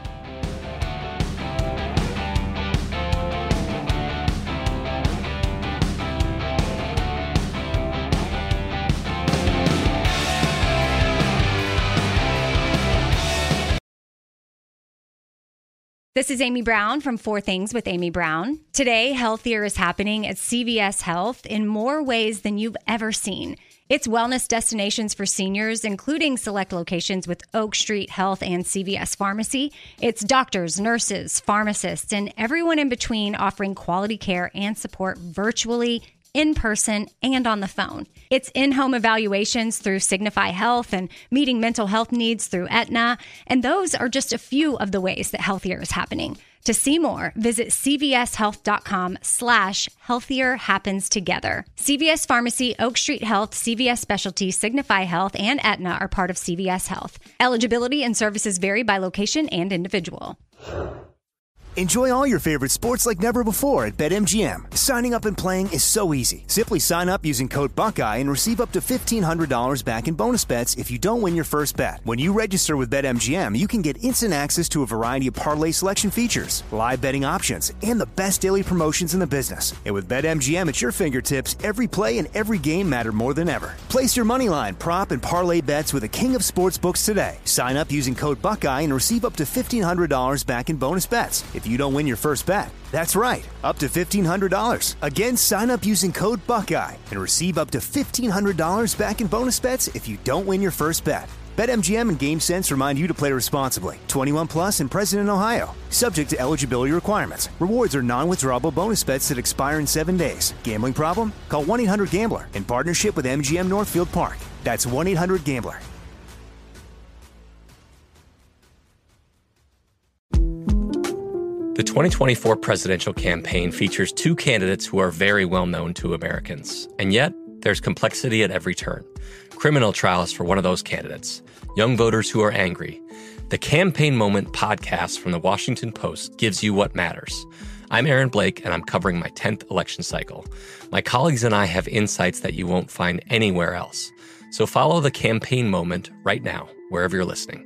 This is Amy Brown from 4 Things with Amy Brown. Today, healthier is happening at CVS Health in more ways than you've ever seen. It's wellness destinations for seniors, including select locations with Oak Street Health and CVS Pharmacy. It's doctors, nurses, pharmacists, and everyone in between offering quality care and support virtually, in person, and on the phone. It's in-home evaluations through Signify Health and meeting mental health needs through Aetna. And those are just a few of the ways that healthier is happening. To see more, visit cvshealth.com/healthier happens together. CVS Pharmacy, Oak Street Health, CVS Specialty, Signify Health, and Aetna are part of CVS Health. Eligibility and services vary by location and individual. Enjoy all your favorite sports like never before at BetMGM. Signing up and playing is so easy. Simply sign up using code Buckeye and receive up to $1,500 back in bonus bets if you don't win your first bet. When you register with BetMGM, you can get instant access to a variety of parlay selection features, live betting options, and the best daily promotions in the business. And with BetMGM at your fingertips, every play and every game matter more than ever. Place your moneyline, prop, and parlay bets with the king of sportsbooks today. Sign up using code Buckeye and receive up to $1,500 back in bonus bets if you don't win your first bet. That's right, up to $1,500. Again, sign up using code Buckeye and receive up to $1,500 back in bonus bets if you don't win your first bet. BetMGM and GameSense remind you to play responsibly. 21 plus and present in Ohio. Subject to eligibility requirements. Rewards are non-withdrawable bonus bets that expire in 7 days. Gambling problem? Call 1-800-GAMBLER in partnership with MGM Northfield Park. That's 1-800-GAMBLER. The 2024 presidential campaign features two candidates who are very well known to Americans. And yet, there's complexity at every turn. Criminal trials for one of those candidates. Young voters who are angry. The Campaign Moment podcast from the Washington Post gives you what matters. I'm Aaron Blake, and I'm covering my 10th election cycle. My colleagues and I have insights that you won't find anywhere else. So follow The Campaign Moment right now, wherever you're listening.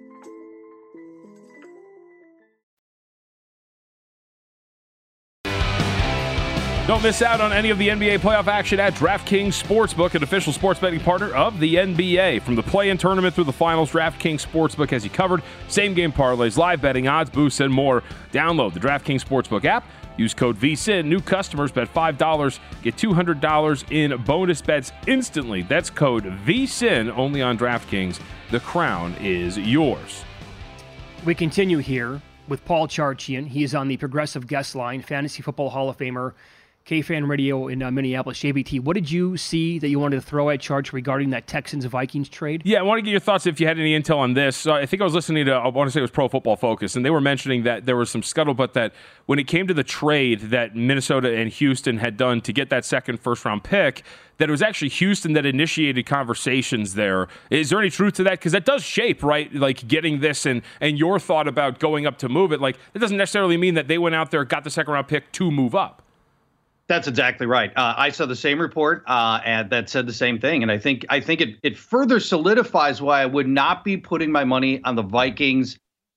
Don't miss out on any of the NBA playoff action at DraftKings Sportsbook, an official sports betting partner of the NBA. From the play-in tournament through the finals, DraftKings Sportsbook has you covered. Same-game parlays, live betting, odds boosts, and more. Download the DraftKings Sportsbook app. Use code VSIN. New customers bet $5, get $200 in bonus bets instantly. That's code VSIN, only on DraftKings. The crown is yours. We continue here with Paul Charchian. He is on the Progressive Guest Line, Fantasy Football Hall of Famer, KFan Radio in Minneapolis. JBT, what did you see that you wanted to throw at Charge regarding that Texans-Vikings trade? Yeah, I want to get your thoughts if you had any intel on this. I think I was listening to, I want to say it was Pro Football Focus, and they were mentioning that there was some scuttlebutt that when it came to the trade that Minnesota and Houston had done to get that second first-round pick, that it was actually Houston that initiated conversations there. Is there any truth to that? Because that does shape, right, like getting this and your thought about going up to move it. Like, it doesn't necessarily mean that they went out there, got the second-round pick to move up. That's exactly right. I saw the same report and that said the same thing. And I think it further solidifies why I would not be putting my money on the Vikings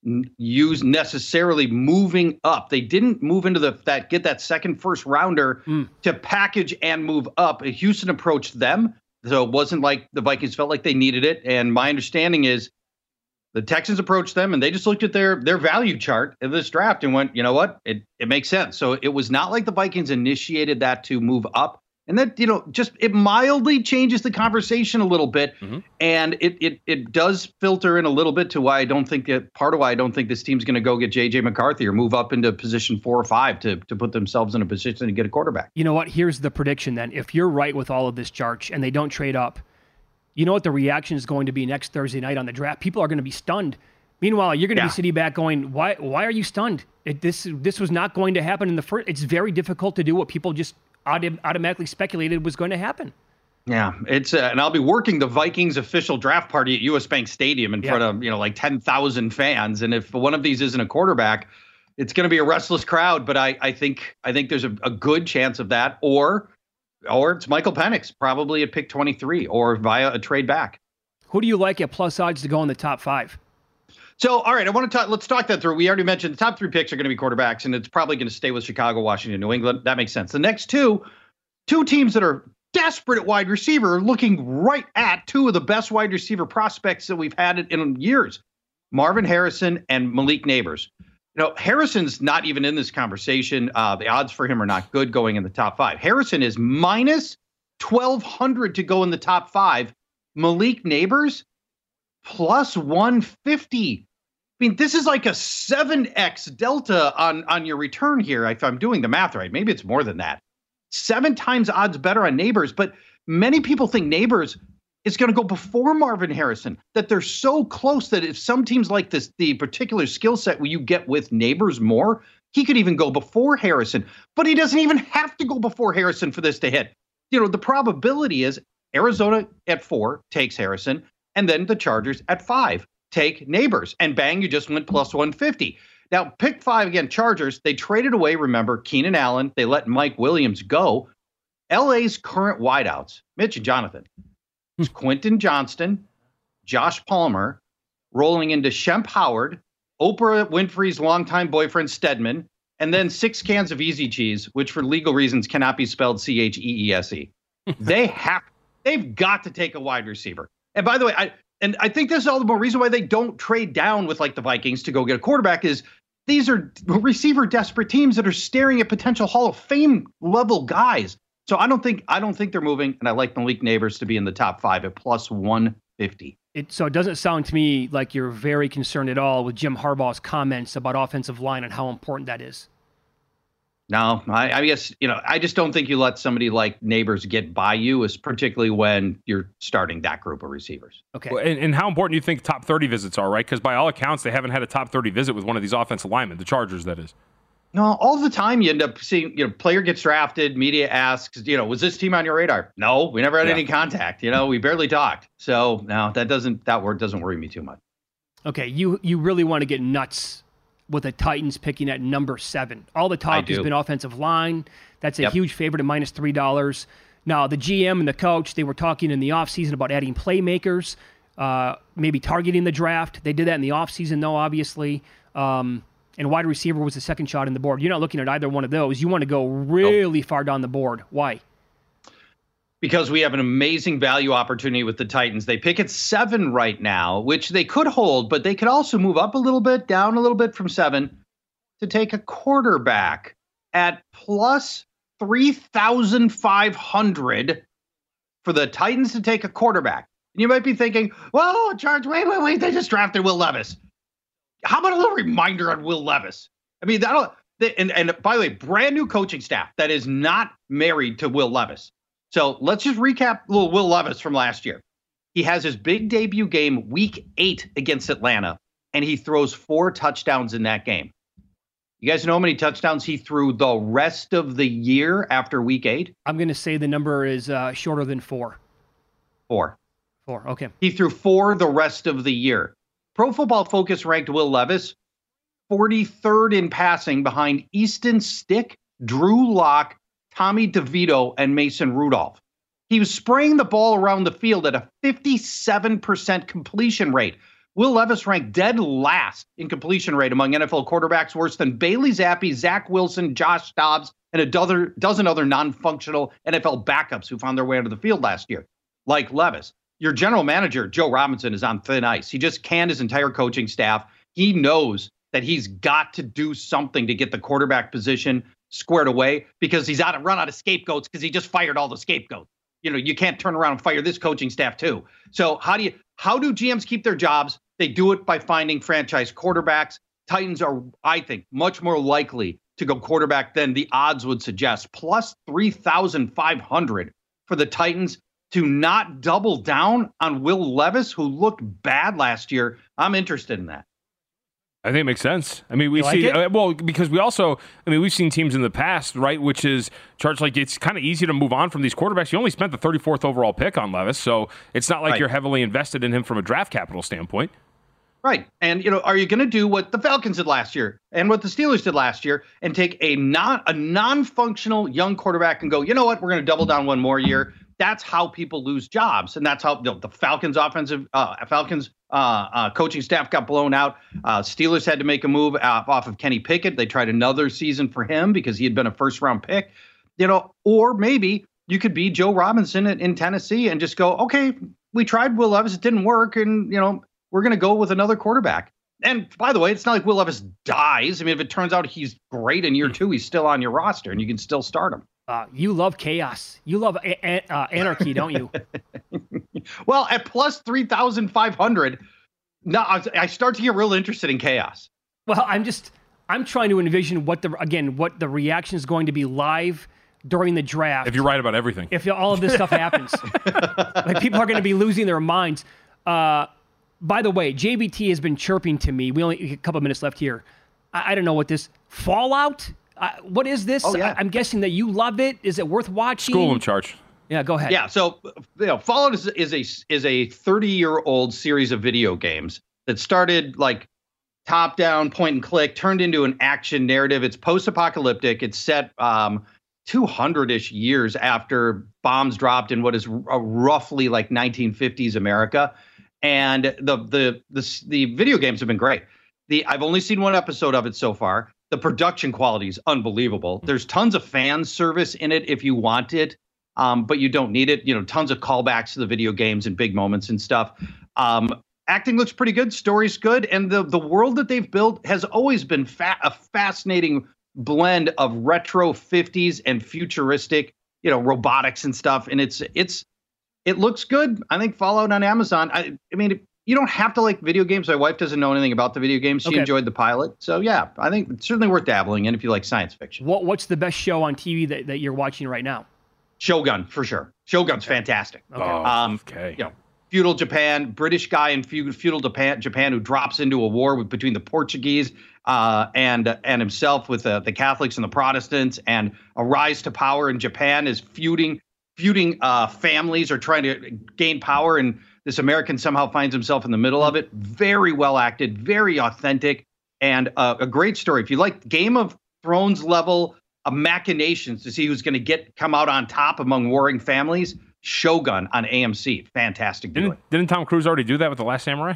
necessarily moving up. They didn't move into get that second first rounder to package and move up. Houston approached them. So it wasn't like the Vikings felt like they needed it. And my understanding is the Texans approached them and they just looked at their value chart of this draft and went, you know what, it makes sense. So it was not like the Vikings initiated that to move up. And that, just it mildly changes the conversation a little bit. Mm-hmm. And it does filter in a little bit to why I don't think this team's going to go get J.J. McCarthy or move up into position 4 or 5 to put themselves in a position to get a quarterback. You know what? Here's the prediction then. If you're right with all of this, Charch, and they don't trade up, you know what the reaction is going to be next Thursday night on the draft? People are going to be stunned. Meanwhile, you're going to be sitting back going, why are you stunned? This was not going to happen in the first. It's very difficult to do what people just automatically speculated was going to happen. Yeah, it's and I'll be working the Vikings official draft party at US Bank Stadium in front of like 10,000 fans. And if one of these isn't a quarterback, it's going to be a restless crowd. But I think there's a good chance of that, or it's Michael Penix, probably at pick 23 or via a trade back. Who do you like at plus odds to go in the top 5? So, all right, let's talk that through. We already mentioned the top 3 picks are going to be quarterbacks, and it's probably going to stay with Chicago, Washington, New England. That makes sense. The next two teams that are desperate at wide receiver are looking right at 2 of the best wide receiver prospects that we've had in years, Marvin Harrison and Malik Nabers. Harrison's not even in this conversation. The odds for him are not good going in the top 5. Harrison is minus 1,200 to go in the top 5. Malik Nabers, plus 150. I mean, this is like a 7x delta on your return here, if I'm doing the math right. Maybe it's more than that. 7 times odds better on Nabers, but many people think Nabers is going to go before Marvin Harrison, that they're so close that if some teams like this, the particular skill set where you get with Nabers more, he could even go before Harrison. But he doesn't even have to go before Harrison for this to hit. The probability is Arizona at 4 takes Harrison, and then the Chargers at 5 take Nabers. And bang, you just went plus 150. Now, pick 5 again, Chargers. They traded away, remember, Keenan Allen. They let Mike Williams go. LA's current wideouts, Mitch and Jonathan, it's Quentin Johnston, Josh Palmer, rolling into Shemp Howard, Oprah Winfrey's longtime boyfriend Stedman, and then 6 cans of Easy Cheese, which for legal reasons cannot be spelled Cheese. They've got to take a wide receiver. And by the way, I think this is all the more reason why they don't trade down with like the Vikings to go get a quarterback is these are receiver desperate teams that are staring at potential Hall of Fame level guys. So I don't think they're moving, and I like Malik Nabers to be in the top 5 at plus 150. 50. So it doesn't sound to me like you're very concerned at all with Jim Harbaugh's comments about offensive line and how important that is. No, I guess, I just don't think you let somebody like Neighbors get by you, particularly when you're starting that group of receivers. Okay. Well, and how important do you think top 30 visits are, right? Because by all accounts, they haven't had a top 30 visit with one of these offensive linemen, the Chargers, that is. No, all the time you end up seeing, player gets drafted, media asks, was this team on your radar? No, we never had any contact. We barely talked. So no, that word doesn't worry me too much. Okay, you really want to get nuts with the Titans picking at number 7. All the talk has been offensive line. That's a huge favorite at $-3. Now, the GM and the coach, they were talking in the offseason about adding playmakers, maybe targeting the draft. They did that in the offseason, though, obviously. And wide receiver was the second shot in the board. You're not looking at either one of those. You want to go really far down the board. Why? Because we have an amazing value opportunity with the Titans. They pick at 7 right now, which they could hold, but they could also move up a little bit, down a little bit from 7 to take a quarterback at plus 3,500 for the Titans to take a quarterback. And you might be thinking, well, Charge, wait, they just drafted Will Levis. How about a little reminder on Will Levis? I mean, and by the way, brand new coaching staff that is not married to Will Levis. So let's just recap little Will Levis from last year. He has his big debut game week 8 against Atlanta, and he throws 4 touchdowns in that game. You guys know how many touchdowns he threw the rest of the year after week 8? I'm going to say the number is shorter than 4. 4. 4, okay. He threw 4 the rest of the year. Pro Football Focus ranked Will Levis 43rd in passing behind Easton Stick, Drew Lock, Tommy DeVito, and Mason Rudolph. He was spraying the ball around the field at a 57% completion rate. Will Levis ranked dead last in completion rate among NFL quarterbacks, worse than Bailey Zappi, Zach Wilson, Josh Dobbs, and a dozen other non-functional NFL backups who found their way onto the field last year, like Levis. Your general manager, Joe Robinson, is on thin ice. He just canned his entire coaching staff. He knows that he's got to do something to get the quarterback position squared away because he's run out of scapegoats because he just fired all the scapegoats. You can't turn around and fire this coaching staff too. So how do GMs keep their jobs? They do it by finding franchise quarterbacks. Titans are, I think, much more likely to go quarterback than the odds would suggest. Plus 3,500 for the Titans to not double down on Will Levis, who looked bad last year. I'm interested in that. I think it makes sense. I mean, because we've seen teams in the past, right, which is charged like it's kind of easy to move on from these quarterbacks. You only spent the 34th overall pick on Levis, so it's not like you're heavily invested in him from a draft capital standpoint. Right. And, are you going to do what the Falcons did last year and what the Steelers did last year and take a non-functional young quarterback and go, you know what, we're going to double down one more year? That's how people lose jobs. And that's how the Falcons coaching staff got blown out. Steelers had to make a move off of Kenny Pickett. They tried another season for him because he had been a first-round pick. Or maybe you could be Joe Robinson in Tennessee and just go, okay, we tried Will Levis. It didn't work. And, we're going to go with another quarterback. And by the way, it's not like Will Levis dies. I mean, if it turns out he's great in year 2, he's still on your roster and you can still start him. You love chaos. You love anarchy, don't you? Well, at plus 3,500, now I start to get real interested in chaos. Well, I'm trying to envision what the reaction is going to be live during the draft. If you're right about everything. If all of this stuff happens. Like people are going to be losing their minds. By the way, JBT has been chirping to me. We only have a couple of minutes left here. I don't know what this Fallout. What is this? Oh, yeah. I'm guessing that you love it. Is it worth watching? School him, Charge. Yeah, go ahead. Yeah, so Fallout is a 30-year-old series of video games that started like top down, point and click, turned into an action narrative. It's post-apocalyptic. It's set 200-ish years after bombs dropped in what is roughly like 1950s America. And the video games have been great. I've only seen one episode of it so far. The production quality is unbelievable. There's tons of fan service in it if you want it, but you don't need it. Tons of callbacks to the video games and big moments and stuff. Acting looks pretty good. Story's good. And the world that they've built has always been a fascinating blend of retro 50s and futuristic, robotics and stuff. And it's It looks good. I think Fallout on Amazon. I mean, you don't have to like video games. My wife doesn't know anything about the video games. She enjoyed the pilot. So, yeah, I think it's certainly worth dabbling in if you like science fiction. What's the best show on TV that you're watching right now? Shogun, for sure. Shogun's fantastic. Okay. You know, feudal Japan, British guy in feudal Japan who drops into a war between the Portuguese and himself with the Catholics and the Protestants, and a rise to power in Japan as feuding families are trying to gain power, and this American somehow finds himself in the middle of it. Very well acted, very authentic, and a great story. If you like Game of Thrones level of machinations to see who's going to come out on top among warring families, Shogun on AMC. Fantastic. Didn't Tom Cruise already do that with The Last Samurai?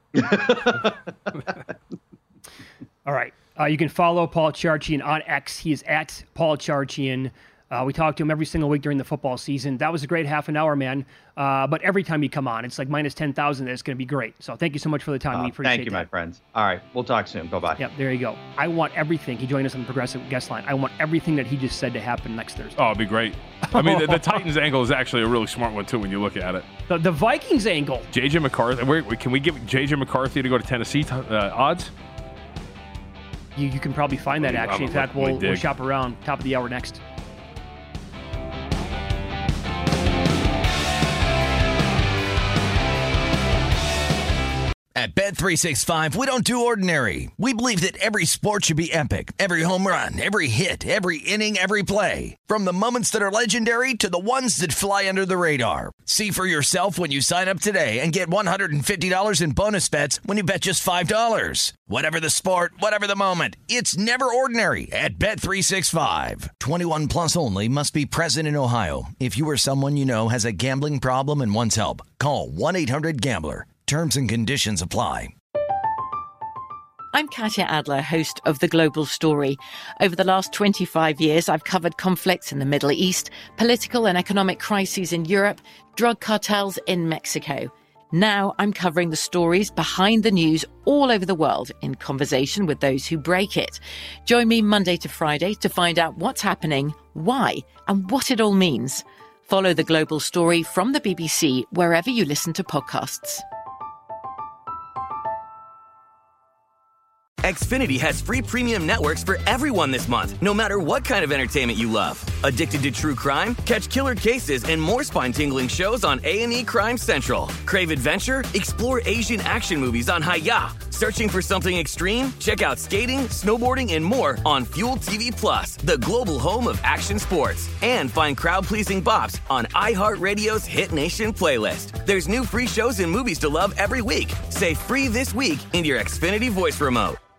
All right. You can follow Paul Charchian on X. He is at Paul Charchian. We talk to him every single week during the football season. That was a great half an hour, man. But every time you come on, it's like minus 10,000. It's going to be great. So thank you so much for the time. We appreciate it. Thank you, my friends. All right. We'll talk soon. Bye-bye. Yep, there you go. I want everything. He joined us on the Progressive Guest Line. I want everything that he just said to happen next Thursday. Oh, it'd be great. I mean, the Titans angle is actually a really smart one, too, when you look at it. The Vikings angle. J.J. McCarthy. Can we give J.J. McCarthy to go to Tennessee odds? You can probably find that, actually. In fact, we'll shop around. Top of the hour next. At Bet365, we don't do ordinary. We believe that every sport should be epic. Every home run, every hit, every inning, every play. From the moments that are legendary to the ones that fly under the radar. See for yourself when you sign up today and get $150 in bonus bets when you bet just $5. Whatever the sport, whatever the moment, it's never ordinary at Bet365. 21 plus only. Must be present in Ohio. If you or someone you know has a gambling problem and wants help, call 1-800-GAMBLER. Terms and conditions apply. I'm Katya Adler, host of The Global Story. Over the last 25 years, I've covered conflicts in the Middle East, political and economic crises in Europe, drug cartels in Mexico. Now I'm covering the stories behind the news all over the world in conversation with those who break it. Join me Monday to Friday to find out what's happening, why, and what it all means. Follow The Global Story from the BBC wherever you listen to podcasts. Xfinity has free premium networks for everyone this month, no matter what kind of entertainment you love. Addicted to true crime? Catch killer cases and more spine-tingling shows on A&E Crime Central. Crave adventure? Explore Asian action movies on Hi-YAH. Searching for something extreme? Check out skating, snowboarding, and more on Fuel TV Plus, the global home of action sports. And find crowd-pleasing bops on iHeartRadio's Hit Nation playlist. There's new free shows and movies to love every week. Say free this week in your Xfinity voice remote.